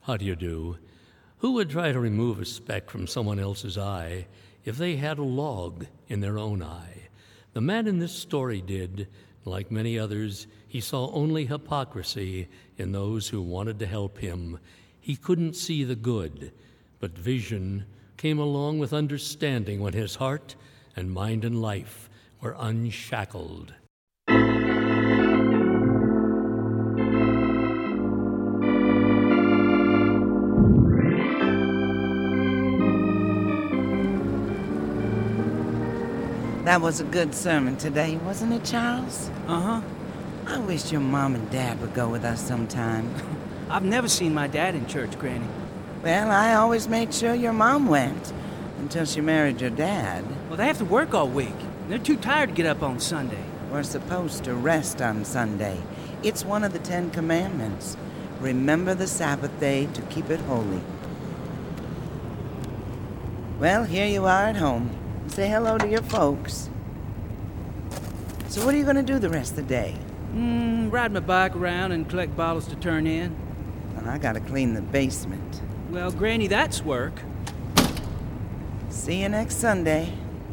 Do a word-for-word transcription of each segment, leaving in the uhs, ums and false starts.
How do you do? Who would try to remove a speck from someone else's eye if they had a log in their own eye? The man in this story did. Like many others, he saw only hypocrisy in those who wanted to help him. He couldn't see the good, but vision came along with understanding when his heart and mind and life were unshackled. That was a good sermon today, wasn't it, Charles? Uh-huh. I wish your mom and dad would go with us sometime. I've never seen my dad in church, Granny. Well, I always made sure your mom went, until she married your dad. Well, they have to work all week. They're too tired to get up on Sunday. We're supposed to rest on Sunday. It's one of the Ten Commandments. Remember the Sabbath day to keep it holy. Well, here you are at home. Say hello to your folks. So what are you going to do the rest of the day? Mm, ride my bike around and collect bottles to turn in. Well, I got to clean the basement. Well, Granny, that's work. See you next Sunday.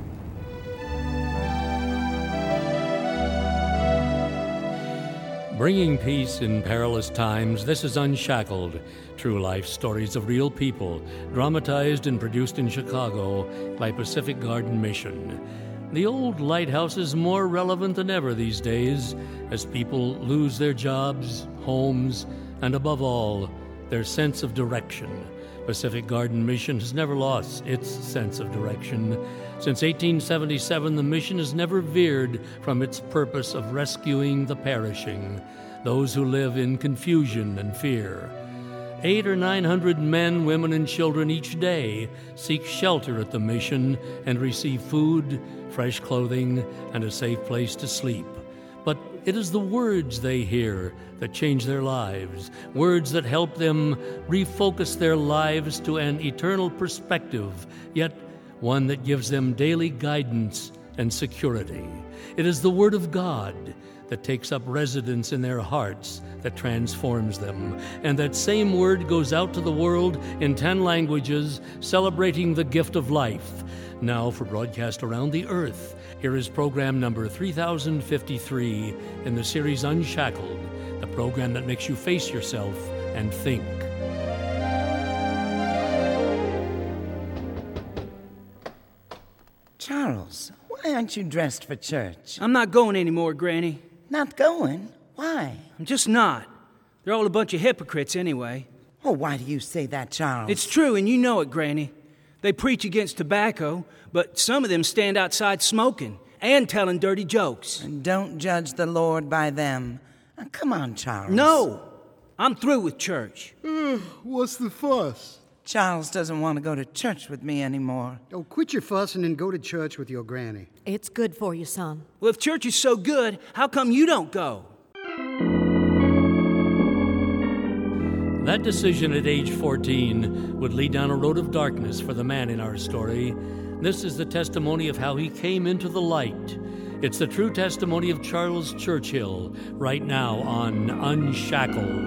Bringing peace in perilous times, this is Unshackled, true life stories of real people, dramatized and produced in Chicago by Pacific Garden Mission. The old lighthouse is more relevant than ever these days as people lose their jobs, homes, and above all, their sense of direction. Pacific Garden Mission has never lost its sense of direction. Since eighteen seventy-seven, the mission has never veered from its purpose of rescuing the perishing, those who live in confusion and fear. Eight or nine hundred men, women, and children each day seek shelter at the mission and receive food, fresh clothing, and a safe place to sleep. But it is the words they hear that change their lives, words that help them refocus their lives to an eternal perspective, yet one that gives them daily guidance and security. It is the Word of God that takes up residence in their hearts, that transforms them. And that same Word goes out to the world in ten languages, celebrating the gift of life. Now for broadcast around the earth, here is program number three thousand fifty-three in the series Unshackled, the program that makes you face yourself and think. Charles, why aren't you dressed for church? I'm not going anymore, Granny. Not going? Why? I'm just not. They're all a bunch of hypocrites anyway. Oh, why do you say that, Charles? It's true, and you know it, Granny. They preach against tobacco, but some of them stand outside smoking and telling dirty jokes. And don't judge the Lord by them. Now, come on, Charles. No! I'm through with church. Uh, what's the fuss? Charles doesn't want to go to church with me anymore. Oh, quit your fussing and go to church with your granny. It's good for you, son. Well, if church is so good, how come you don't go? That decision at age fourteen would lead down a road of darkness for the man in our story. This is the testimony of how he came into the light. It's the true testimony of Charles Churchill, right now on Unshackled.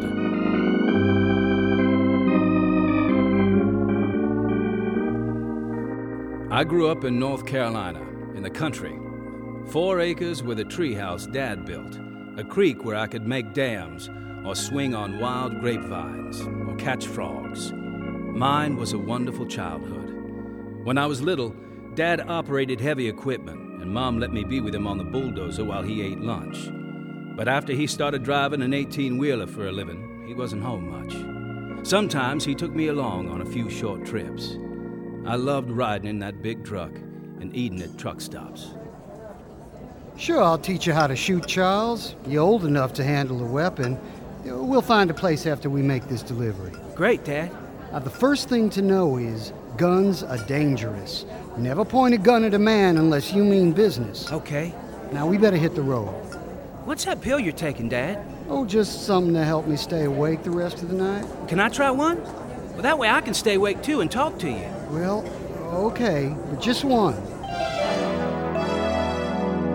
I grew up in North Carolina, in the country. Four acres with a treehouse Dad built, a creek where I could make dams or swing on wild grapevines or catch frogs. Mine was a wonderful childhood. When I was little, Dad operated heavy equipment, and Mom let me be with him on the bulldozer while he ate lunch. But after he started driving an eighteen-wheeler for a living, he wasn't home much. Sometimes he took me along on a few short trips. I loved riding in that big truck and eating at truck stops. Sure, I'll teach you how to shoot, Charles. You're old enough to handle a weapon. We'll find a place after we make this delivery. Great, Dad. Now, the first thing to know is guns are dangerous. Never point a gun at a man unless you mean business. Okay. Now, we better hit the road. What's that pill you're taking, Dad? Oh, just something to help me stay awake the rest of the night. Can I try one? Well, that way I can stay awake, too, and talk to you. Well, okay, but just one.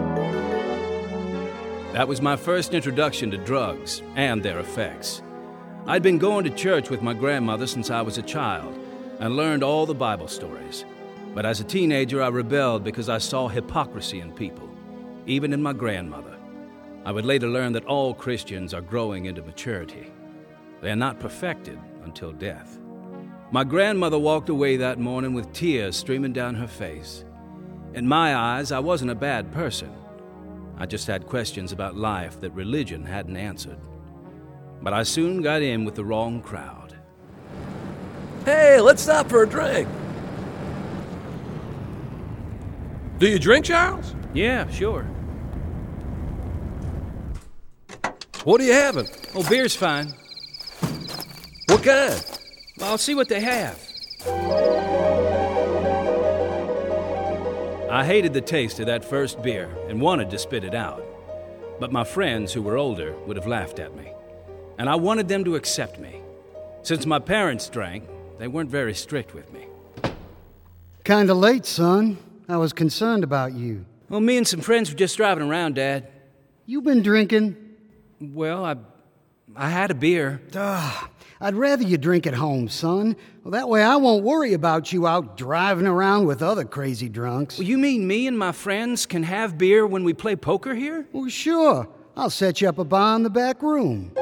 That was my first introduction to drugs and their effects. I'd been going to church with my grandmother since I was a child and learned all the Bible stories. But as a teenager, I rebelled because I saw hypocrisy in people, even in my grandmother. I would later learn that all Christians are growing into maturity. They are not perfected until death. My grandmother walked away that morning with tears streaming down her face. In my eyes, I wasn't a bad person. I just had questions about life that religion hadn't answered. But I soon got in with the wrong crowd. Hey, let's stop for a drink. Do you drink, Charles? Yeah, sure. What are you having? Oh, beer's fine. What kind? Well, I'll see what they have. I hated the taste of that first beer and wanted to spit it out. But my friends who were older would have laughed at me. And I wanted them to accept me. Since my parents drank, they weren't very strict with me. Kinda late, son. I was concerned about you. Well, me and some friends were just driving around, Dad. You been drinking? Well, I... I had a beer. Ugh, I'd rather you drink at home, son. Well, that way I won't worry about you out driving around with other crazy drunks. Well, you mean me and my friends can have beer when we play poker here? Well, sure. I'll set you up a bar in the back room.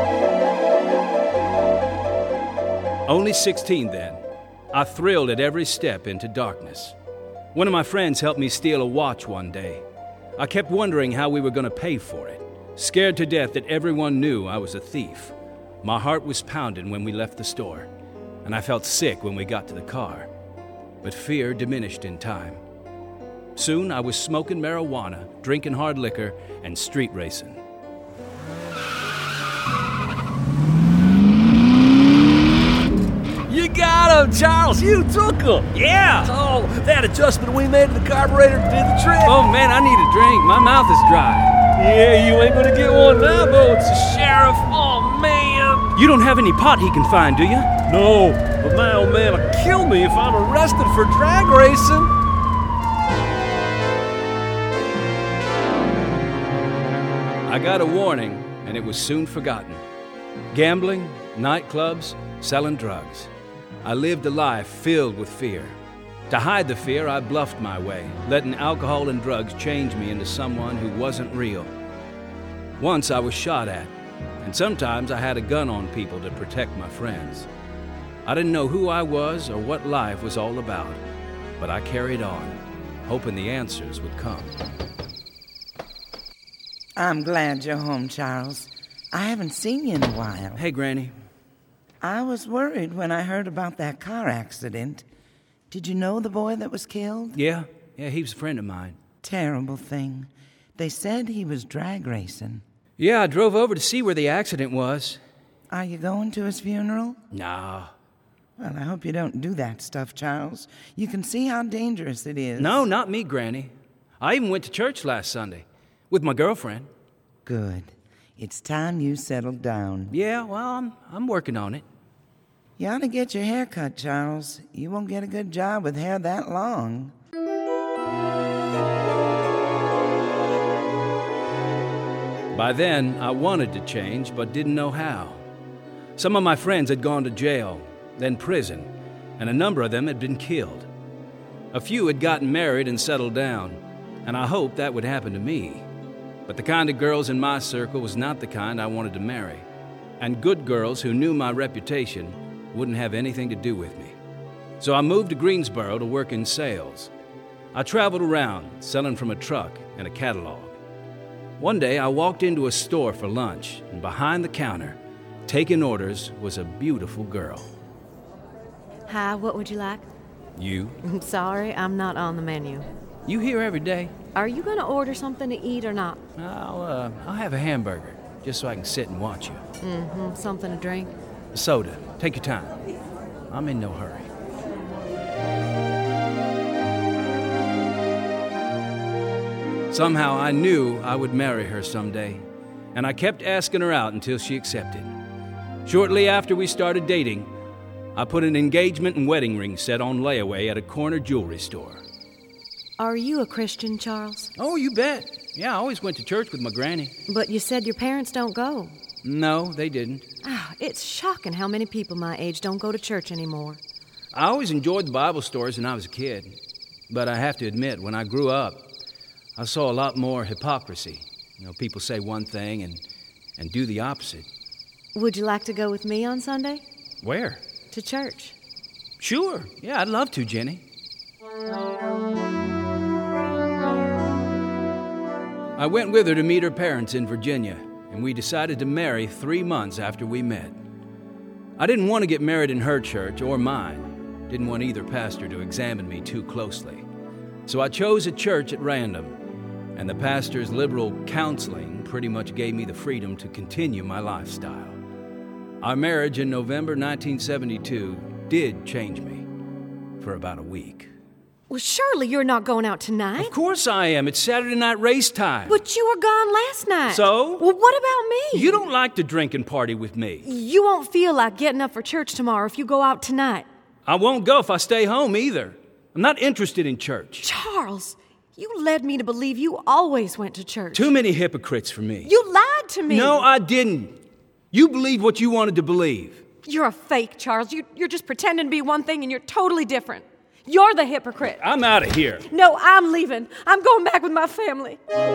Only sixteen then. I thrilled at every step into darkness. One of my friends helped me steal a watch one day. I kept wondering how we were going to pay for it, scared to death that everyone knew I was a thief. My heart was pounding when we left the store, and I felt sick when we got to the car. But fear diminished in time. Soon I was smoking marijuana, drinking hard liquor, and street racing. You got him, Charles. You took him. Yeah! Oh, that adjustment we made to the carburetor did the trick. Oh, man, I need a drink. My mouth is dry. Yeah, you ain't gonna get one now, though. It's the sheriff. Oh, man. You don't have any pot he can find, do you? No, but my old man will kill me if I'm arrested for drag racing. I got a warning, and it was soon forgotten. Gambling, nightclubs, selling drugs. I lived a life filled with fear. To hide the fear, I bluffed my way, letting alcohol and drugs change me into someone who wasn't real. Once I was shot at, and sometimes I had a gun on people to protect my friends. I didn't know who I was or what life was all about, but I carried on, hoping the answers would come. I'm glad you're home, Charles. I haven't seen you in a while. Hey, Granny. I was worried when I heard about that car accident. Did you know the boy that was killed? Yeah, yeah, he was a friend of mine. Terrible thing. They said he was drag racing. Yeah, I drove over to see where the accident was. Are you going to his funeral? No. Well, I hope you don't do that stuff, Charles. You can see how dangerous it is. No, not me, Granny. I even went to church last Sunday with my girlfriend. Good. It's time you settled down. Yeah, well, I'm, I'm working on it. You ought to get your hair cut, Charles. You won't get a good job with hair that long. By then, I wanted to change, but didn't know how. Some of my friends had gone to jail, then prison, and a number of them had been killed. A few had gotten married and settled down, and I hoped that would happen to me. But the kind of girls in my circle was not the kind I wanted to marry, and good girls who knew my reputation wouldn't have anything to do with me. So I moved to Greensboro to work in sales. I traveled around, selling from a truck and a catalog. One day, I walked into a store for lunch, and behind the counter, taking orders, was a beautiful girl. Hi, what would you like? You? I'm sorry, I'm not on the menu. You here every day? Are you going to order something to eat or not? I'll, uh, I'll have a hamburger, just so I can sit and watch you. Mm-hmm, something to drink? A soda. Take your time. I'm in no hurry. Somehow I knew I would marry her someday, and I kept asking her out until she accepted. Shortly after we started dating, I put an engagement and wedding ring set on layaway at a corner jewelry store. Are you a Christian, Charles? Oh, you bet. Yeah, I always went to church with my granny. But you said your parents don't go. No, they didn't. Oh, it's shocking how many people my age don't go to church anymore. I always enjoyed the Bible stories when I was a kid. But I have to admit, when I grew up, I saw a lot more hypocrisy. You know, people say one thing and, and do the opposite. Would you like to go with me on Sunday? Where? To church. Sure. Yeah, I'd love to, Jenny. I went with her to meet her parents in Virginia, and we decided to marry three months after we met. I didn't want to get married in her church or mine. Didn't want either pastor to examine me too closely. So I chose a church at random, and the pastor's liberal counseling pretty much gave me the freedom to continue my lifestyle. Our marriage in November nineteen seventy-two did change me for about a week. Well, surely you're not going out tonight. Of course I am. It's Saturday night race time. But you were gone last night. So? Well, what about me? You don't like to drink and party with me. You won't feel like getting up for church tomorrow if you go out tonight. I won't go if I stay home either. I'm not interested in church. Charles, you led me to believe you always went to church. Too many hypocrites for me. You lied to me. No, I didn't. You believed what you wanted to believe. You're a fake, Charles. You, you're just pretending to be one thing and you're totally different. You're the hypocrite. I'm out of here. No, I'm leaving. I'm going back with my family.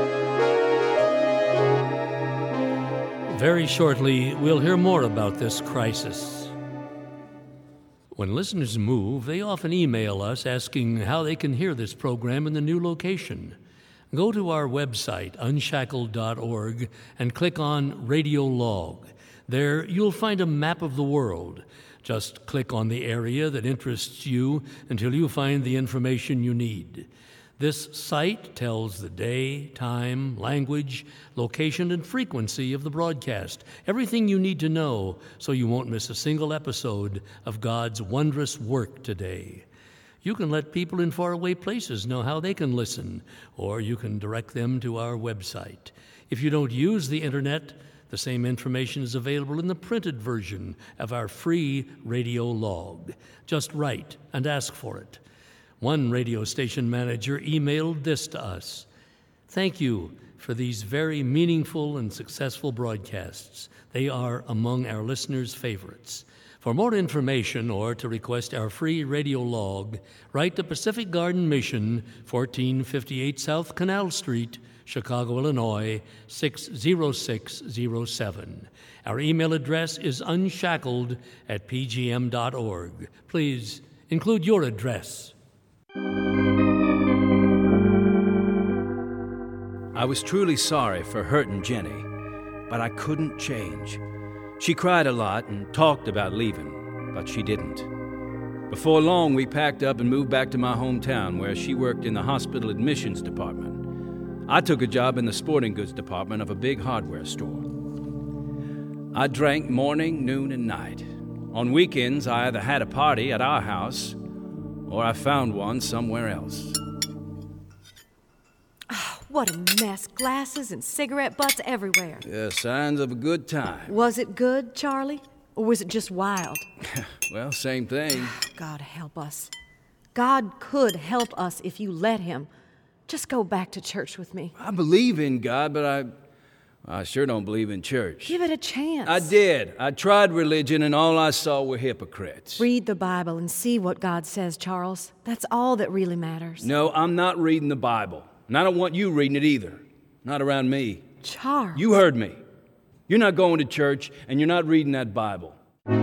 Very shortly, we'll hear more about this crisis. When listeners move, they often email us asking how they can hear this program in the new location. Go to our website, unshackled dot org, and click on Radio Log. There, you'll find a map of the world. Just click on the area that interests you until you find the information you need. This site tells the day, time, language, location, and frequency of the broadcast. Everything you need to know so you won't miss a single episode of God's wondrous work today. You can let people in faraway places know how they can listen, or you can direct them to our website. If you don't use the internet, the same information is available in the printed version of our free radio log. Just write and ask for it. One radio station manager emailed this to us. Thank you for these very meaningful and successful broadcasts. They are among our listeners' favorites. For more information or to request our free radio log, write to Pacific Garden Mission, fourteen fifty-eight South Canal Street, Chicago, Illinois, six zero six zero seven. Our email address is unshackled at p g m dot org. Please include your address. I was truly sorry for hurting Jenny, but I couldn't change. She cried a lot and talked about leaving, but she didn't. Before long, we packed up and moved back to my hometown, where she worked in the hospital admissions department. I took a job in the sporting goods department of a big hardware store. I drank morning, noon, and night. On weekends, I either had a party at our house or I found one somewhere else. Oh, what a mess. Glasses and cigarette butts everywhere. Yeah, signs of a good time. Was it good, Charlie? Or was it just wild? Well, same thing. God help us. God could help us if you let him. Just go back to church with me. I believe in God, but I... I sure don't believe in church. Give it a chance. I did. I tried religion, and all I saw were hypocrites. Read the Bible and see what God says, Charles. That's all that really matters. No, I'm not reading the Bible. And I don't want you reading it either. Not around me. Charles. You heard me. You're not going to church, and you're not reading that Bible.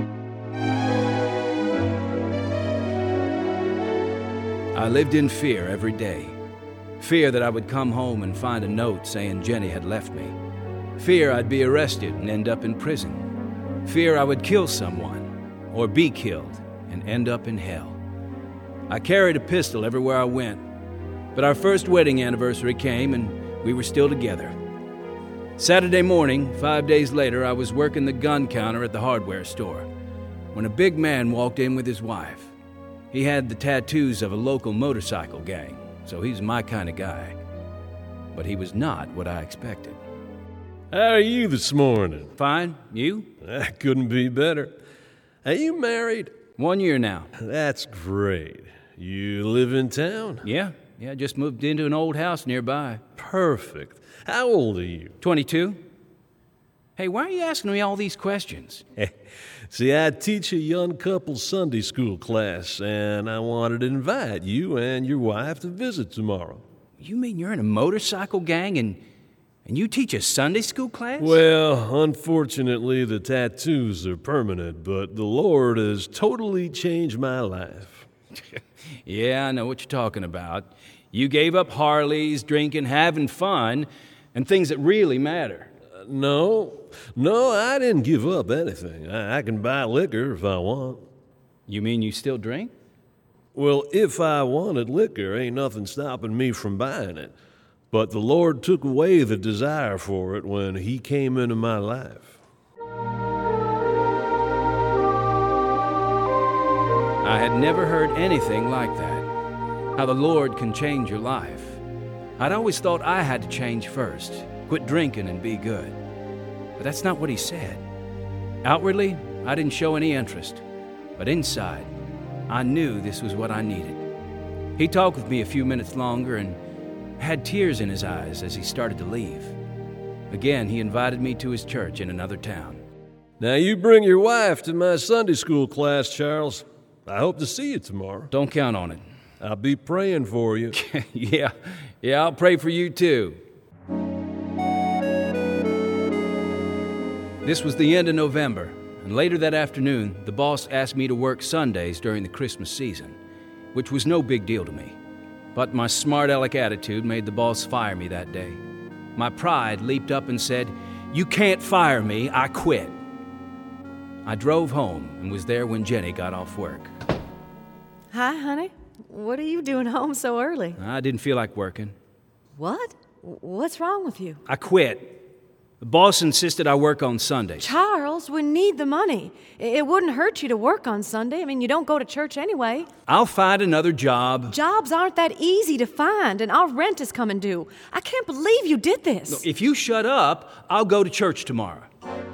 I lived in fear every day. Fear that I would come home and find a note saying Jenny had left me. Fear I'd be arrested and end up in prison. Fear I would kill someone or be killed and end up in hell. I carried a pistol everywhere I went, but our first wedding anniversary came and we were still together. Saturday morning, five days later, I was working the gun counter at the hardware store when a big man walked in with his wife. He had the tattoos of a local motorcycle gang, so he's my kind of guy. But he was not what I expected. How are you this morning? Fine. You? That couldn't be better. Are you married? One year now. That's great. You live in town? Yeah. Yeah, just moved into an old house nearby. Perfect. How old are you? twenty-two. Hey, why are you asking me all these questions? See, I teach a young couple's Sunday school class, and I wanted to invite you and your wife to visit tomorrow. You mean you're in a motorcycle gang and and you teach a Sunday school class? Well, unfortunately, the tattoos are permanent, but the Lord has totally changed my life. Yeah, I know what you're talking about. You gave up Harleys, drinking, having fun, and things that really matter. Uh, no, no, I didn't give up anything. I, I can buy liquor if I want. You mean you still drink? Well, if I wanted liquor, ain't nothing stopping me from buying it. But the Lord took away the desire for it when He came into my life. I had never heard anything like that. How the Lord can change your life. I'd always thought I had to change first, quit drinking and be good. But that's not what He said. Outwardly, I didn't show any interest. But inside, I knew this was what I needed. He talked with me a few minutes longer and had tears in his eyes as he started to leave. Again, he invited me to his church in another town. Now you bring your wife to my Sunday school class, Charles. I hope to see you tomorrow. Don't count on it. I'll be praying for you. yeah, yeah, I'll pray for you too. This was the end of November, and later that afternoon, the boss asked me to work Sundays during the Christmas season, which was no big deal to me. But my smart-aleck attitude made the boss fire me that day. My pride leaped up and said, "You can't fire me, I quit." I drove home and was there when Jenny got off work. Hi, honey. What are you doing home so early? I didn't feel like working. What? What's wrong with you? I quit. The boss insisted I work on Sundays. Charles, we need the money. It wouldn't hurt you to work on Sunday. I mean, you don't go to church anyway. I'll find another job. Jobs aren't that easy to find, and our rent is coming due. I can't believe you did this. Look, if you shut up, I'll go to church tomorrow.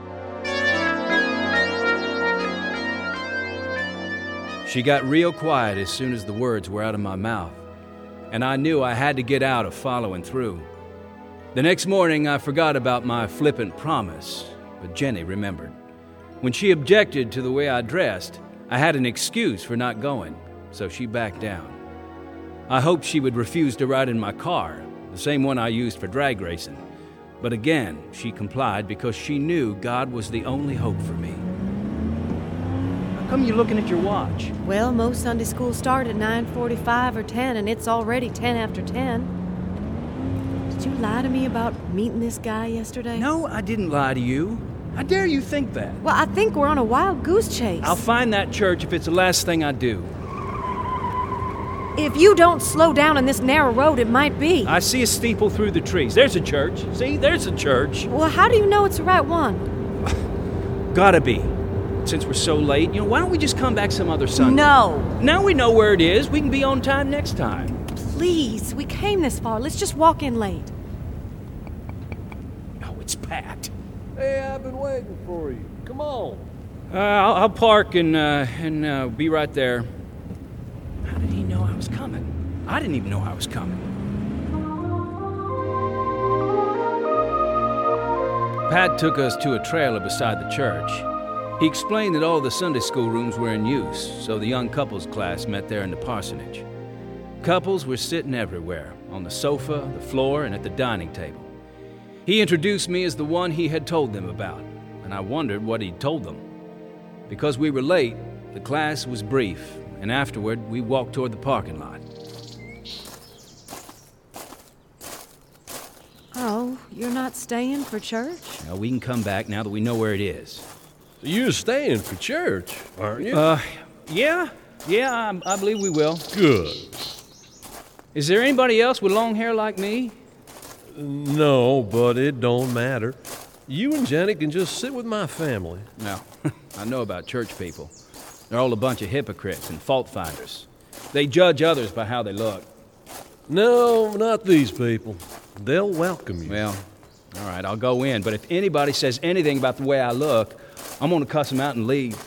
She got real quiet as soon as the words were out of my mouth, and I knew I had to get out of following through. The next morning, I forgot about my flippant promise, but Jenny remembered. When she objected to the way I dressed, I had an excuse for not going, so she backed down. I hoped she would refuse to ride in my car, the same one I used for drag racing. But again, she complied because she knew God was the only hope for me. How come you're looking at your watch? Well, most Sunday schools start at nine forty-five or ten, and it's already ten after ten. Did you lie to me about meeting this guy yesterday? No, I didn't lie to you. How dare you think that? Well, I think we're on a wild goose chase. I'll find that church if it's the last thing I do. If you don't slow down on this narrow road, it might be. I see a steeple through the trees. There's a church. See, there's a church. Well, how do you know it's the right one? Gotta be. Since we're so late, you know, why don't we just come back some other Sunday? No. Now we know where it is. We can be on time next time. Please, we came this far. Let's just walk in late. Oh, it's packed. Hey, I've been waiting for you. Come on. Uh, I'll, I'll park and uh, and uh, be right there. How did he know I was coming? I didn't even know I was coming. Pat took us to a trailer beside the church. He explained that all the Sunday school rooms were in use, so the young couples class met there in the parsonage. Couples were sitting everywhere, on the sofa, the floor, and at the dining table. He introduced me as the one he had told them about, and I wondered what he'd told them. Because we were late, the class was brief, and afterward we walked toward the parking lot. Oh, you're not staying for church? Now, we can come back now that we know where it is. You're staying for church, aren't you? Uh, yeah, yeah, I, I believe we will. Good. Is there anybody else with long hair like me? No, but it don't matter. You and Jenny can just sit with my family. No, I know about church people. They're all a bunch of hypocrites and fault finders. They judge others by how they look. No, not these people. They'll welcome you. Well, all right, I'll go in, but if anybody says anything about the way I look, I'm going to cuss them out and leave.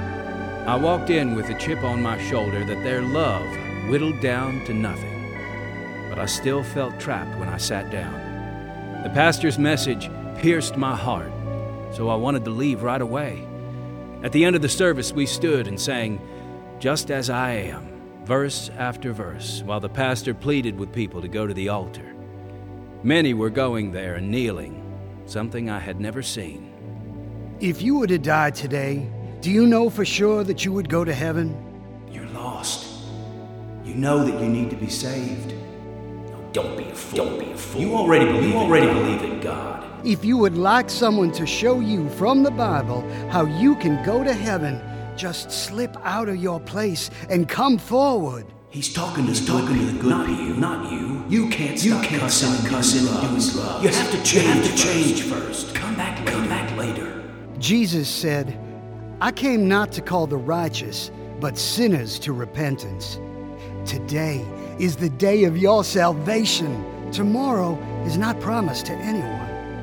I walked in with a chip on my shoulder that their love whittled down to nothing. but I still felt trapped when I sat down. The pastor's message pierced my heart, so I wanted to leave right away. At the end of the service, we stood and sang, "Just as I Am," verse after verse, while the pastor pleaded with people to go to the altar. Many were going there and kneeling, something I had never seen. If you were to die today, do you know for sure that you would go to heaven? You're lost. You know that you need to be saved. No, don't be a fool. Don't be a fool. You already believe, you already believe in God. If you would like someone to show you from the Bible how you can go to heaven, just slip out of your place and come forward. He's talking to He's talking to the good not people, not you. You can't stop you can't cussing, stop cussing and doing drugs. You have to change. You have to change first. Come back later. Come back later. Jesus said, "I came not to call the righteous, but sinners to repentance." Today is the day of your salvation. Tomorrow is not promised to anyone.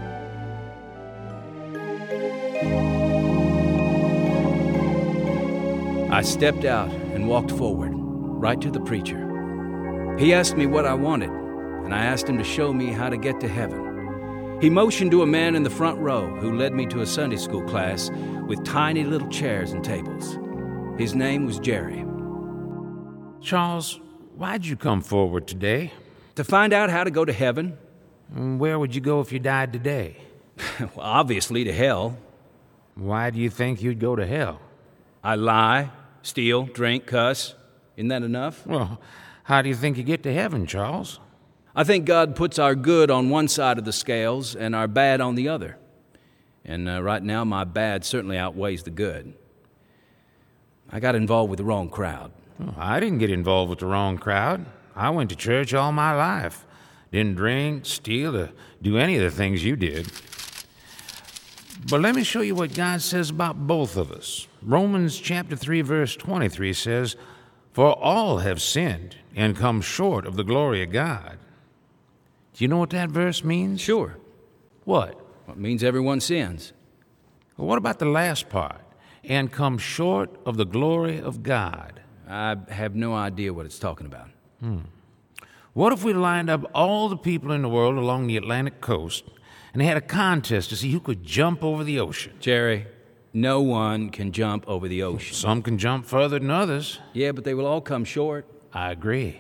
I stepped out and walked forward, right to the preacher. He asked me what I wanted, and I asked him to show me how to get to heaven. He motioned to a man in the front row who led me to a Sunday school class with tiny little chairs and tables. His name was Jerry. Charles, why'd you come forward today? To find out how to go to heaven. Where would you go if you died today? Well, obviously to hell. Why do you think you'd go to hell? I lie, steal, drink, cuss. Isn't that enough? Well, how do you think you get to heaven, Charles? I think God puts our good on one side of the scales and our bad on the other. And uh, right now, my bad certainly outweighs the good. I got involved with the wrong crowd. Well, I didn't get involved with the wrong crowd. I went to church all my life. Didn't drink, steal, or do any of the things you did. But let me show you what God says about both of us. Romans chapter three, verse twenty-three says, "For all have sinned and come short of the glory of God." Do you know what that verse means? Sure. What? Well, it means everyone sins. Well, what about the last part? And come short of the glory of God. I have no idea what it's talking about. Hmm. What if we lined up all the people in the world along the Atlantic coast and had a contest to see who could jump over the ocean? Jerry, no one can jump over the ocean. Some can jump further than others. Yeah, but they will all come short. I agree.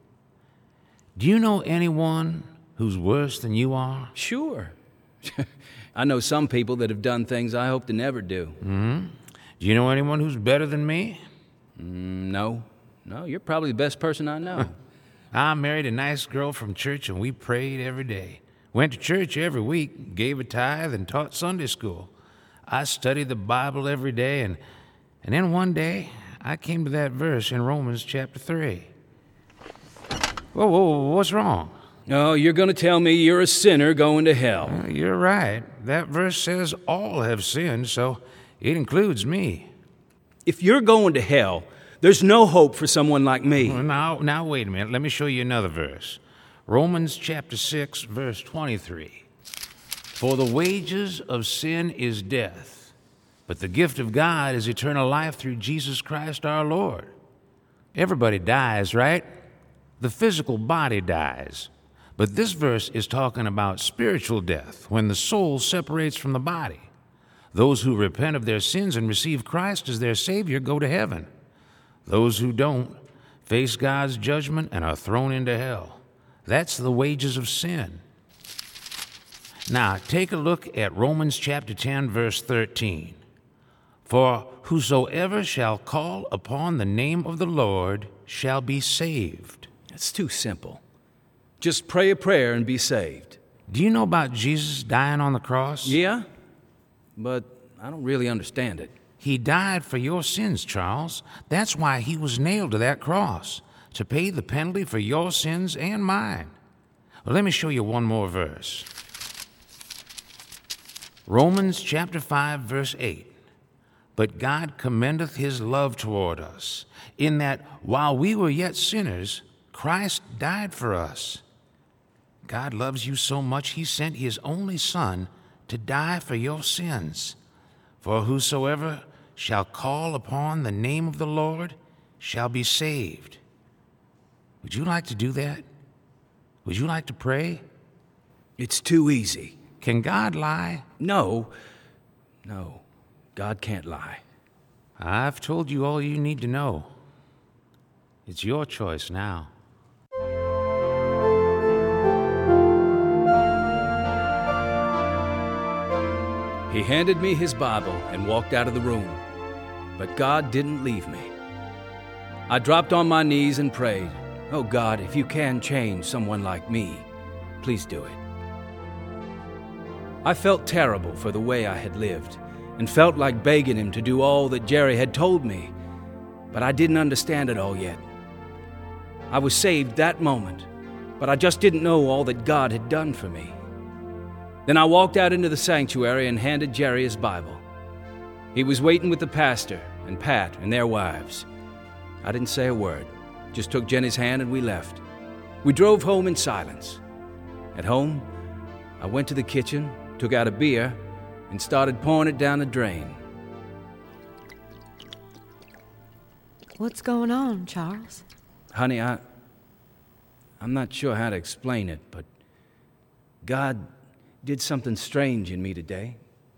Do you know anyone who's worse than you are? Sure. I know some people that have done things I hope to never do. Mm-hmm. Do you know anyone who's better than me? Mm, no. No, you're probably the best person I know. I married a nice girl from church, and we prayed every day. Went to church every week, gave a tithe, and taught Sunday school. I studied the Bible every day, and, and then one day, I came to that verse in Romans chapter three. Whoa, whoa, what's wrong? Oh, you're going to tell me you're a sinner going to hell. Well, you're right. That verse says all have sinned, so it includes me. If you're going to hell, there's no hope for someone like me. Well, now, now, wait a minute. Let me show you another verse. Romans chapter six, verse twenty-three. "For the wages of sin is death, but the gift of God is eternal life through Jesus Christ our Lord." Everybody dies, right? The physical body dies. But this verse is talking about spiritual death, when the soul separates from the body. Those who repent of their sins and receive Christ as their Savior go to heaven. Those who don't face God's judgment and are thrown into hell. That's the wages of sin. Now, take a look at Romans chapter ten, verse thirteen. "For whosoever shall call upon the name of the Lord shall be saved." That's too simple. Just pray a prayer and be saved. Do you know about Jesus dying on the cross? Yeah, but I don't really understand it. He died for your sins, Charles. That's why he was nailed to that cross, to pay the penalty for your sins and mine. Well, let me show you one more verse. Romans chapter five, verse eight. "But God commendeth his love toward us, in that while we were yet sinners, Christ died for us." God loves you so much, he sent his only Son to die for your sins. "For whosoever shall call upon the name of the Lord shall be saved." Would you like to do that? Would you like to pray? It's too easy. Can God lie? No. No. God can't lie. I've told you all you need to know. It's your choice now. He handed me his Bible and walked out of the room. But God didn't leave me. I dropped on my knees and prayed, "Oh God, if you can change someone like me, please do it." I felt terrible for the way I had lived and felt like begging him to do all that Jerry had told me, but I didn't understand it all yet. I was saved that moment, but I just didn't know all that God had done for me. Then I walked out into the sanctuary and handed Jerry his Bible. He was waiting with the pastor and Pat and their wives. I didn't say a word, just took Jenny's hand and we left. We drove home in silence. At home, I went to the kitchen, took out a beer, and started pouring it down the drain. What's going on, Charles? Honey, I... I'm not sure how to explain it, but God did something strange in me today.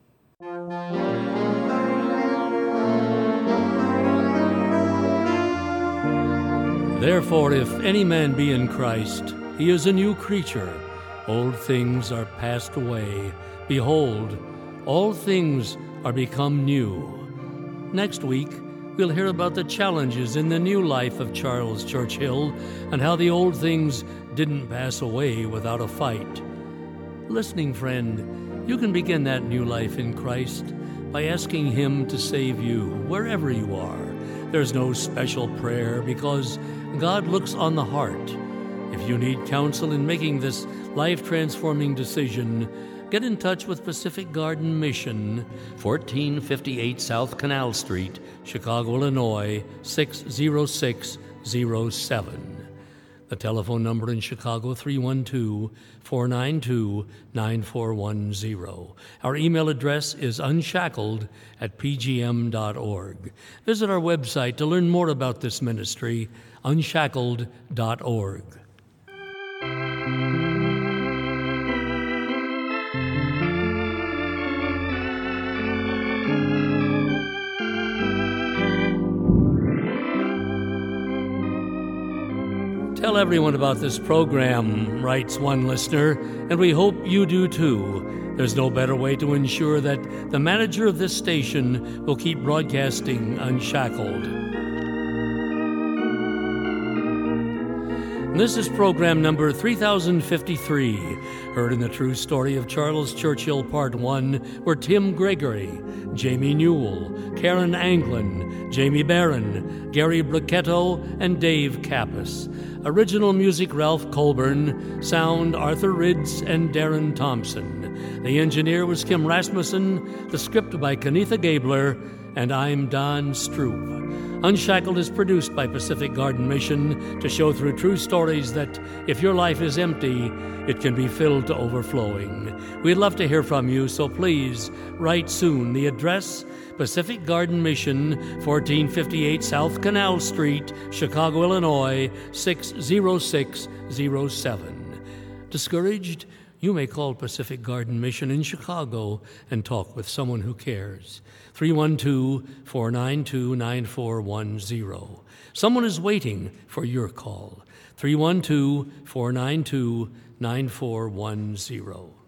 Therefore, if any man be in Christ, he is a new creature. Old things are passed away. Behold, all things are become new. Next week, we'll hear about the challenges in the new life of Charles Churchill and how the old things didn't pass away without a fight. Listening friend, you can begin that new life in Christ by asking Him to save you wherever you are. There's no special prayer because God looks on the heart. If you need counsel in making this life-transforming decision, get in touch with Pacific Garden Mission, fourteen fifty-eight South Canal Street, Chicago, Illinois, six zero six zero seven. The telephone number in Chicago, three one two, four nine two, nine four one zero. Our email address is unshackled at p g m dot org. Visit our website to learn more about this ministry, unshackled dot org. Tell everyone about this program, writes one listener, and we hope you do too. There's no better way to ensure that the manager of this station will keep broadcasting unshackled. This is program number three thousand fifty-three, heard in the true story of Charles Churchill Part one, were Tim Gregory, Jamie Newell, Karen Anglin, Jamie Barron, Gary Brachetto, and Dave Kappas. Original music Ralph Colburn, sound Arthur Ridds and Darren Thompson. The engineer was Kim Rasmussen, the script by Kenitha Gabler, and I'm Don Stroop. Unshackled is produced by Pacific Garden Mission to show through true stories that if your life is empty, it can be filled to overflowing. We'd love to hear from you, so please write soon. The address, Pacific Garden Mission, fourteen fifty-eight South Canal Street, Chicago, Illinois, six zero six zero seven. Discouraged? You may call Pacific Garden Mission in Chicago and talk with someone who cares. three one two, four nine two, nine four one zero. Someone is waiting for your call. three one two, four nine two, nine four one zero.